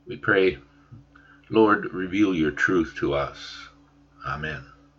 We pray, Lord, reveal your truth to us. Amen.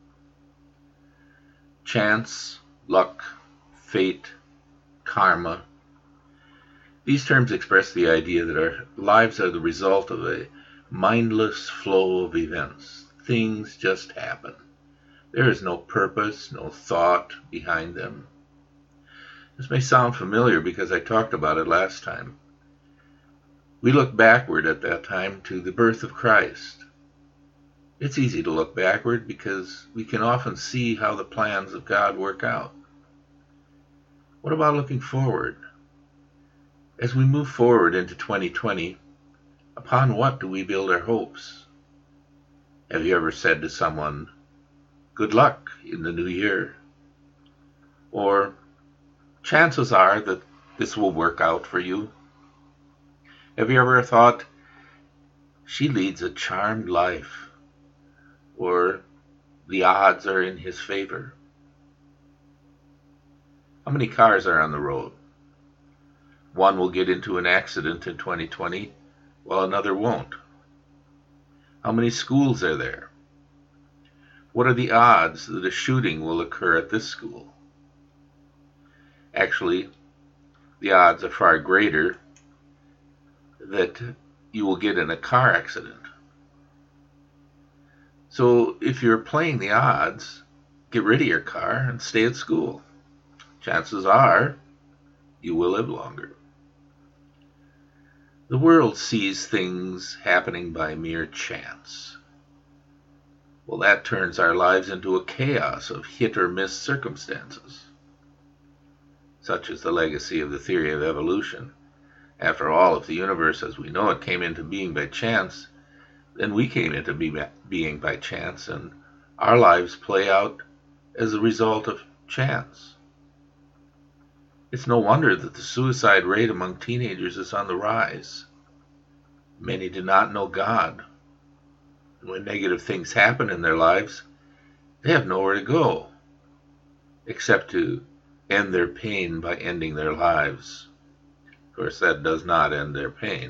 Chance, luck, fate, karma. These terms express the idea that our lives are the result of a mindless flow of events. Things just happen. There is no purpose, no thought behind them. This may sound familiar because I talked about it last time. We look backward at that time to the birth of Christ. It's easy to look backward because we can often see how the plans of God work out. What about looking forward? As we move forward into 2020, upon what do we build our hopes? Have you ever said to someone, "Good luck in the new year"? Or, "Chances are that this will work out for you"? Have you ever thought, "She leads a charmed life"? Or, "The odds are in his favor"? How many cars are on the road? One will get into an accident in 2020, while another won't. How many schools are there? What are the odds that a shooting will occur at this school? Actually, the odds are far greater that you will get in a car accident. So if you're playing the odds, get rid of your car and stay at school. Chances are you will live longer. The world sees things happening by mere chance. Well, that turns our lives into a chaos of hit or miss circumstances. Such is the legacy of the theory of evolution. After all, if the universe as we know it came into being by chance, then we came into being by chance, and our lives play out as a result of chance. It's no wonder that the suicide rate among teenagers is on the rise. Many do not know God. And when negative things happen in their lives, they have nowhere to go, except to end their pain by ending their lives. Of course, that does not end their pain.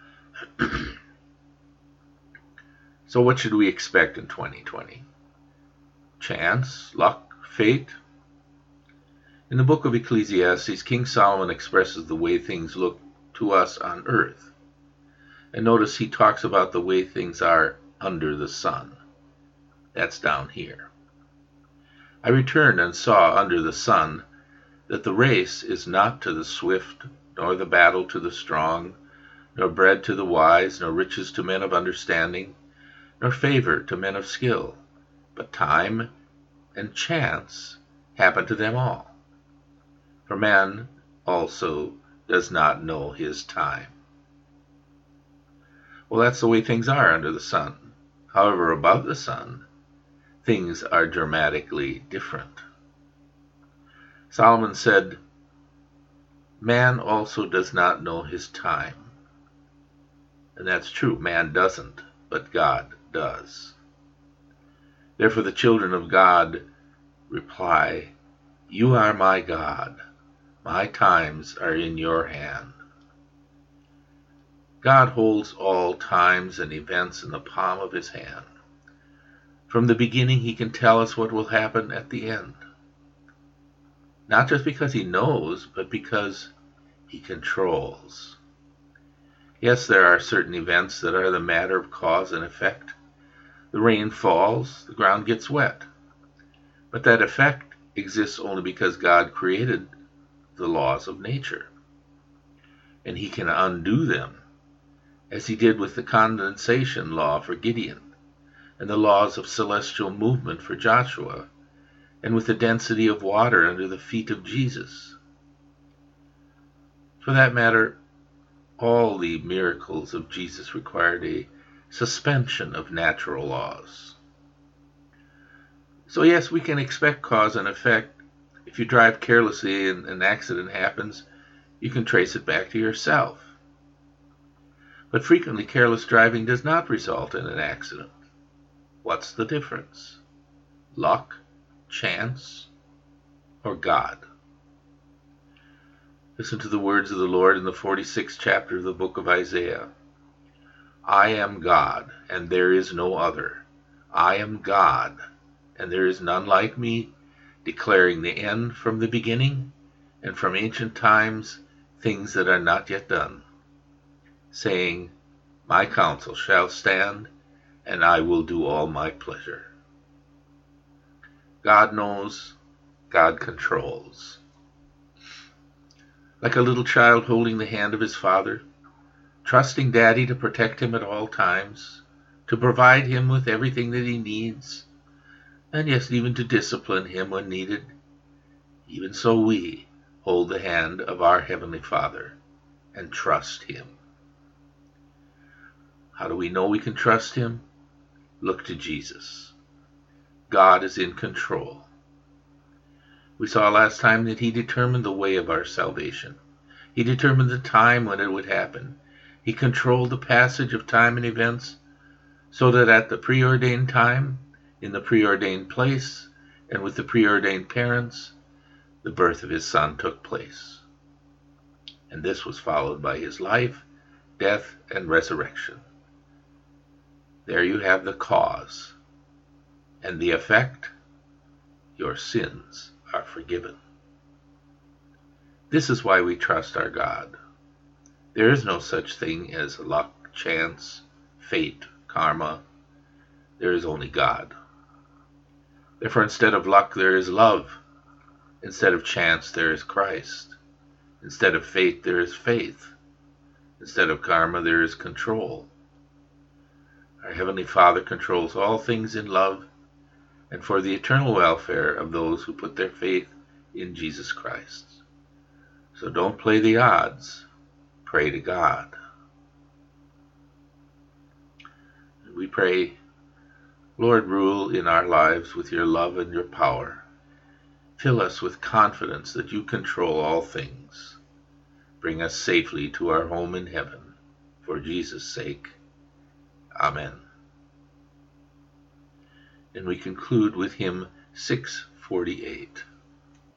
So what should we expect in 2020? Chance, luck, fate? In the book of Ecclesiastes, King Solomon expresses the way things look to us on earth. And notice he talks about the way things are under the sun. That's down here. I returned and saw under the sun that the race is not to the swift, nor the battle to the strong, nor bread to the wise, nor riches to men of understanding, nor favor to men of skill, but time and chance happen to them all. For man also does not know his time. Well, that's the way things are under the sun. However, above the sun, things are dramatically different. Solomon said, "Man also does not know his time." And that's true, man doesn't, but God does. Therefore the children of God reply, "You are my God. My times are in your hand." God holds all times and events in the palm of his hand. From the beginning, he can tell us what will happen at the end. Not just because he knows, but because he controls. Yes, there are certain events that are the matter of cause and effect. The rain falls, the ground gets wet. But that effect exists only because God created the laws of nature. And he can undo them, as he did with the condensation law for Gideon, and the laws of celestial movement for Joshua, and with the density of water under the feet of Jesus. For that matter, all the miracles of Jesus required a suspension of natural laws. So yes, we can expect cause and effect. If you drive carelessly and an accident happens, you can trace it back to yourself. But frequently careless driving does not result in an accident. What's the difference? Luck, chance, or God? Listen to the words of the Lord in the 46th chapter of the book of Isaiah. I am God, and there is no other. I am God, and there is none like me, declaring the end from the beginning, and from ancient times things that are not yet done, saying, My counsel shall stand, and I will do all my pleasure. God knows, God controls. Like a little child holding the hand of his father, trusting Daddy to protect him at all times, to provide him with everything that he needs, and yes, even to discipline him when needed. Even so we hold the hand of our Heavenly Father and trust Him. How do we know we can trust Him? Look to Jesus. God is in control. We saw last time that He determined the way of our salvation. He determined the time when it would happen. He controlled the passage of time and events so that at the preordained time, in the preordained place, and with the preordained parents, the birth of His Son took place. And this was followed by His life, death, and resurrection. There you have the cause. And the effect? Your sins are forgiven. This is why we trust our God. There is no such thing as luck, chance, fate, karma. There is only God. Therefore, instead of luck, there is love. Instead of chance, there is Christ. Instead of fate, there is faith. Instead of karma, there is control. Our Heavenly Father controls all things in love and for the eternal welfare of those who put their faith in Jesus Christ. So don't play the odds. Pray to God. We pray, Lord, rule in our lives with your love and your power. Fill us with confidence that you control all things. Bring us safely to our home in heaven. For Jesus' sake. Amen. And we conclude with hymn 648.